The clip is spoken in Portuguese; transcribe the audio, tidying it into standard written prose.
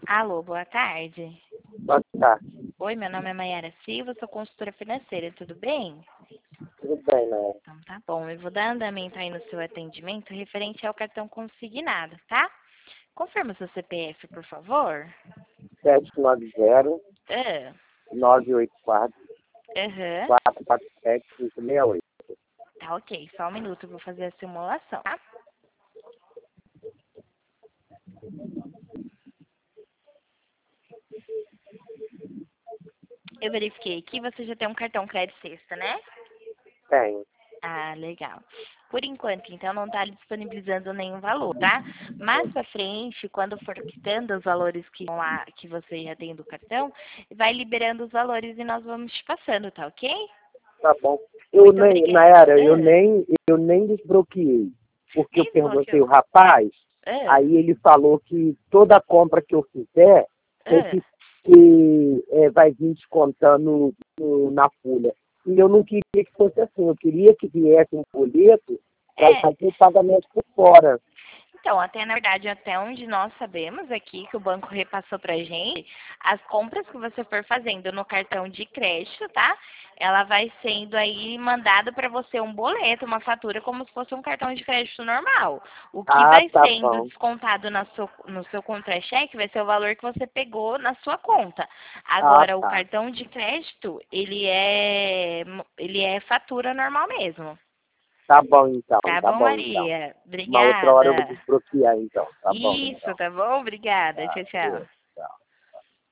Alô, boa tarde. Boa tarde. Oi, meu nome é Maiara Silva, sou consultora financeira, tudo bem? Tudo bem, né? Então tá bom, eu vou dar andamento aí no seu atendimento referente ao cartão consignado, tá? Confirma o seu CPF, por favor. 790 Ah, 984 aham. 447 568. Tá ok, só um minuto, eu vou fazer a simulação, tá? Eu verifiquei aqui, você já tem um cartão crédito sexta, né? Tem. Ah, legal. Por enquanto, então, não está disponibilizando nenhum valor, tá? Mais pra frente, quando for quitando os valores que vão lá, que você já tem do cartão, vai liberando os valores e nós vamos te passando, tá ok? Tá bom. Muito obrigada. Nayara, eu nem desbloqueei. Porque eu Nem perguntei desbloqueou. o rapaz, Ah, aí ele falou que toda compra que eu fizer tem ah. que vai vir descontando na folha. E eu não queria que fosse assim, eu queria que viesse um folheto para É, fazer o pagamento por fora. então, até na verdade, até onde nós sabemos aqui, que o banco repassou pra gente, as compras que você for fazendo no cartão de crédito, tá? Ela vai sendo aí mandado para você um boleto, uma fatura, como se fosse um cartão de crédito normal. O que Ah, vai tá sendo bom. descontado no seu contra-cheque vai ser o valor que você pegou na sua conta. Ah, Agora, o tá. cartão de crédito, ele é fatura normal mesmo. Tá bom então, Tá tá bom, bom então. Maria? Uma outra hora eu vou Obrigada. desbloquear então, tá bom Isso, então. tá bom? Obrigada. Tá, Tchau, tchau. Deus.